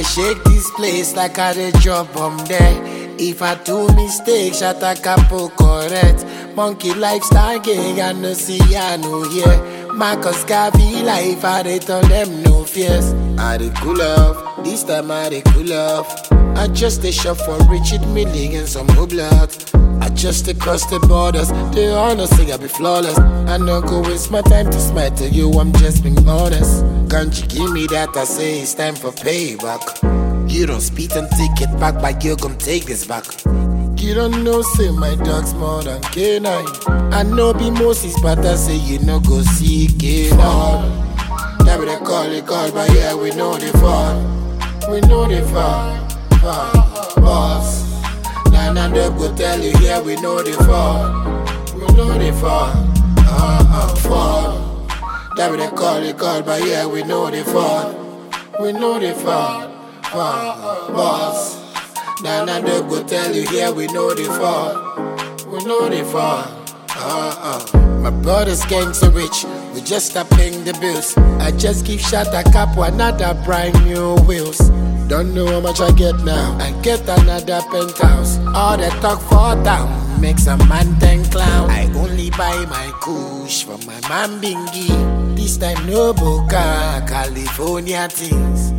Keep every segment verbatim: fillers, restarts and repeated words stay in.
dey shake this place like I dey drop bomb there. If I do mistake, shut a capo correct. Monkey lifestyle gang, I no see, I no hear. Marcus Garvey life, I dey tell them no fears. I dey cool off, this time I dey cool off. I just a shop for Richard Milling and some Hublot. I just across the borders, they all know say I be flawless. I no go waste my time to smile to you, I'm just being honest. Can't you give me that, I say it's time for payback. You don't speak and take it back, but you gon' take this back. You don't know, say my dog's more than canine. I know be Moses, but I say you no go see canine. That be the call, they call, but yeah, we know they fall. We know they fall, fall, boss. None of them go tell you, yeah, we know they fall. We know they fall, uh, uh, fall. That be the call, they call, but yeah, we know they fall. We know they fall. Uh, boss, none of them go tell you, yeah, we know they fall. We know they fall. Uh, uh. My brother's gang so rich, we just stop paying the bills. I just give shot a cap for another brand new wheels. Don't know how much I get now, I get another penthouse. All that talk for down makes a man ten clown. I only buy my kush from my man Bingy. This time no Boca, California things.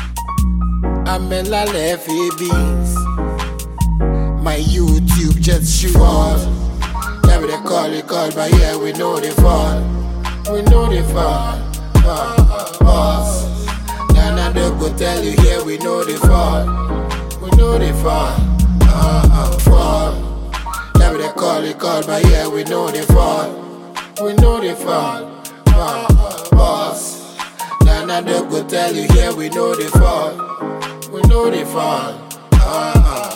I'm in la lefty beans. My YouTube just shoot off. Yeah, they call it call, but yeah, we know they fall. We know they fall. Fall, boss. None of them go tell you, yeah, we know they fall. We know they fall. Uh, uh, fall. Yeah, they call it call, but yeah, we know they fall. We know they fall. Fall, boss. None of them go tell you, yeah, we know they fall. We know they fall. Uh, uh.